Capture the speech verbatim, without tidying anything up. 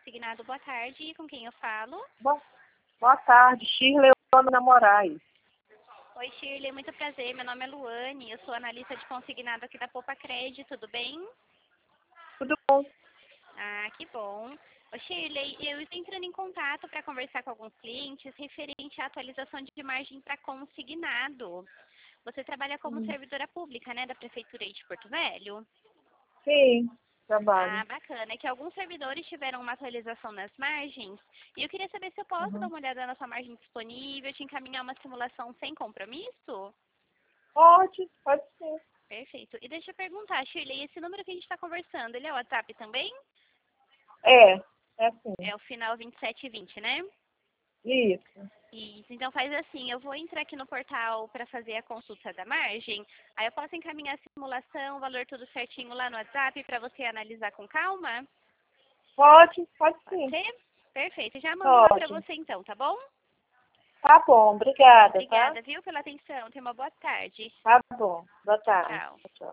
consignado. Boa tarde, com quem eu falo? Boa, boa tarde, Shirley Ana Moraes. Oi, Shirley, muito prazer. Meu nome é Luane, eu sou analista de consignado aqui da Poupa Crédito, tudo bem? Tudo bom? Ah, que bom. Ô, Shirley, eu estou entrando em contato para conversar com alguns clientes referente à atualização de margem para consignado. Você trabalha como Hum. servidora pública, né, da Prefeitura aí de Porto Velho? Sim, trabalho. Ah, bacana. É que alguns servidores tiveram uma atualização nas margens e eu queria saber se eu posso dar Uhum. uma olhada na sua margem disponível, te encaminhar uma simulação sem compromisso? Pode, pode ser. Perfeito. E deixa eu perguntar, Shirley, esse número que a gente está conversando, ele é o WhatsApp também? É, é assim. É o final vinte e sete vinte, né? Isso. Isso. Então faz assim, eu vou entrar aqui no portal para fazer a consulta da margem, aí eu posso encaminhar a simulação, o valor tudo certinho lá no WhatsApp para você analisar com calma? Pode, pode Pode sim. ser? Perfeito. Já mando lá para Pode. você então, tá bom? Tá bom, obrigada, tá? Obrigada, viu, pela atenção. Tenha uma boa tarde. Tá bom. Boa Tchau, tarde. tchau. Tchau.